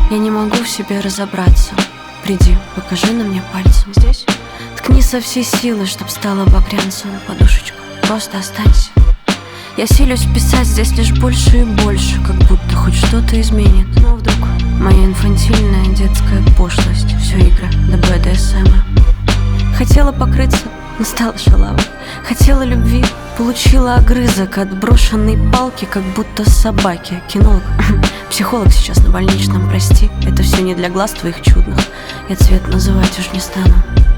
Я не могу в себе разобраться. Приди, покажи на мне пальцем. Здесь? Ткни со всей силы, чтоб стало багрянцем. Подушечку, просто останься. Я силюсь писать здесь лишь больше и больше, как будто хоть что-то изменит. Но вдруг моя инфантильная детская пошлость, все игры до БДСМ. Хотела покрыться, но стала шалавой. Хотела любви, получила огрызок от брошенной палки, как будто собаки. Кинолог, психолог сейчас на больничном, прости. Это все не для глаз твоих чудных. Я цвет называть уж не стану.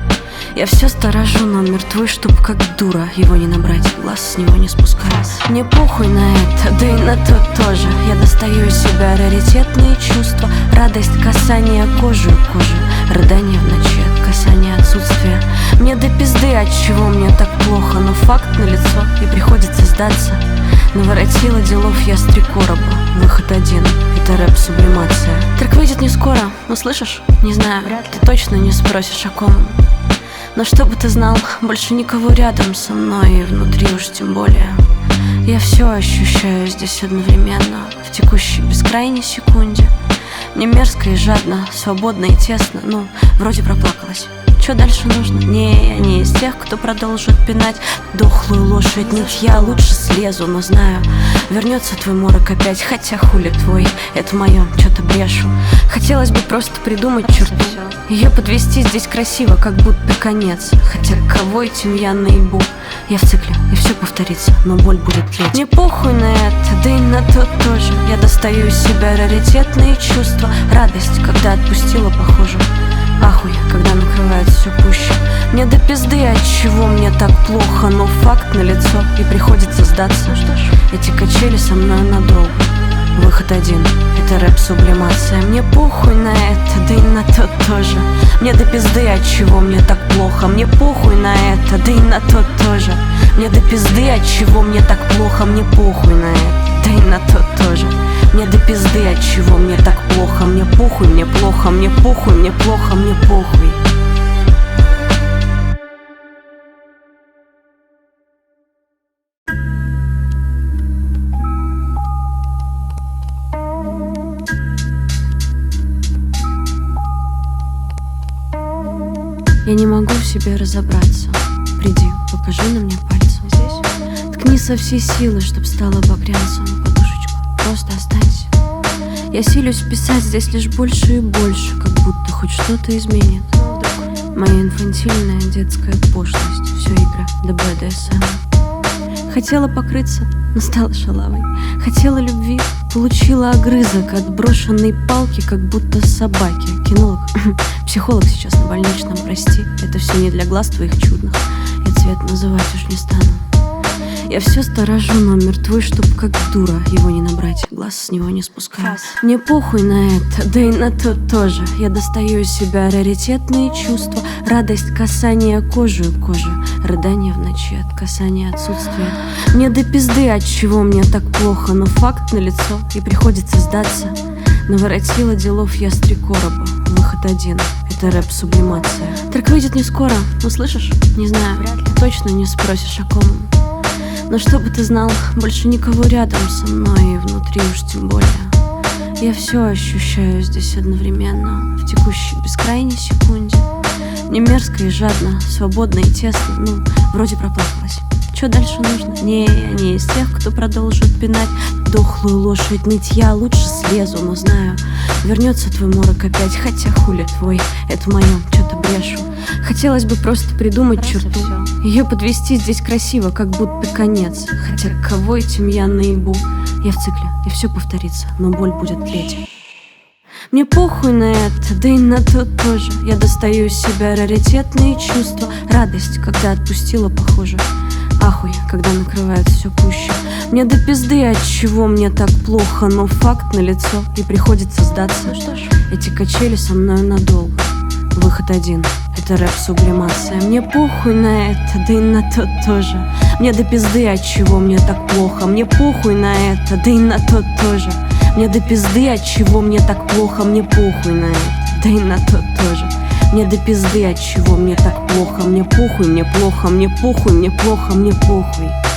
Я все сторожу, но мертвый, чтоб как дура его не набрать, глаз с него не спускать. Мне похуй на это, да и на то тоже. Я достаю из себя раритетные чувства. Радость касания кожи к коже, рыдание в ночи от касания отсутствия. Мне до пизды, от чего мне так плохо, но факт налицо, и приходится сдаться. Наворотила делов я с 3 короба. Выход один, это рэп-сублимация. Трек выйдет не скоро, услышишь? Не знаю, ты точно не спросишь о ком. Но чтобы ты знал, больше никого рядом со мной, и внутри уж тем более. Я все ощущаю здесь одновременно, в текущей бескрайней секунде. Мне мерзко и жадно, свободно и тесно, ну, вроде проплакалась. Что дальше нужно? Не, я не из тех, кто продолжит пинать дохлую лошадь нытья. Лучше слезу, но знаю, вернется твой морок опять. Хотя хули твой, это мое, что-то брешу. Хотелось бы просто придумать черту, ее подвести здесь красиво, как будто конец. Хотя кого этим я наебу? Я в цикле, и все повторится, но боль будет тлеть. Мне похуй на это, да и на то тоже. Я достаю из себя раритетные чувства. Радость, когда отпустила, похоже. Ахуй, когда накрывает все пуще. Мне до пизды, от чего мне так плохо, но факт налицо, и приходится сдаться. Ну что ж, эти качели со мной надолго. Выход один, это рэп-сублимация. Мне похуй на это, да и на то тоже. Мне до пизды, от чего мне так плохо. Мне похуй на это, да и на то тоже. Мне до пизды, от чего мне так плохо. Мне похуй на это, да и на то тоже. Мне до пизды, от чего мне так плохо. Мне похуй, мне плохо, мне похуй, мне плохо, мне похуй. Я не могу в себе разобраться. Приди, покажи на мне пальцем. Здесь? Ткни со всей силы, чтоб стало багрянцем. Подушечку, просто останься. Я силюсь писать здесь лишь больше и больше, как будто хоть что-то изменит. Моя инфантильная детская пошлость, все игры до БДСМ. Хотела покрыться, но стала шалавой. Хотела любви, получила огрызок от брошенной палки, как будто собаки. Кинолог, психолог сейчас на больничном, прости. Это все не для глаз твоих чудных. Я цвет называть уж не стану. Я все сторожу, но мертвый, чтоб как дура его не набрать, глаз с него не спускать. Мне похуй на это, да и на то тоже. Я достаю из себя раритетные чувства. Радость касания кожи к коже, рыдание в ночи от касания отсутствия. Мне до пизды, от чего мне так плохо, но факт налицо, и приходится сдаться. Наворотила делов я с 3 короба. Выход один, это рэп-сублимация. Трек выйдет не скоро, услышишь? Не знаю, ты точно не спросишь о ком. Но чтобы ты знал, больше никого рядом со мной, и внутри уж тем более. Я все ощущаю здесь одновременно, в текущей бескрайней секунде. Мне мерзко и жадно, свободно и тесно, ну, вроде проплакалась. Что дальше нужно? Не, я не из тех, кто продолжит пинать дохлую лошадь нытья. Лучше слезу, но знаю, вернется твой морок опять. Хотя хули твой, это мое, что-то брешу. Хотелось бы просто придумать черту, ее подвести здесь красиво, как будто конец. Хотя кого этим я наебу? Я в цикле, и все повторится, но боль будет тлеть. Мне похуй на это, да и на то тоже. Я достаю из себя раритетные чувства. Радость, когда отпустила, похоже. Ахуй, когда накрывает все пуще. Мне до пизды, от чего мне так плохо, но факт налицо, и приходится сдаться. Ну что ж, эти качели со мной надолго. Выход один, это рэп-сублимация. Мне похуй на это, да и на то тоже. Мне до пизды, от чего мне так плохо. Мне похуй на это, да и на то тоже. Мне до пизды, от чего мне так плохо. Мне похуй на это, да и на то тоже. Мне до пизды, от чего мне так плохо. Мне похуй, мне плохо, мне похуй, мне плохо, мне похуй.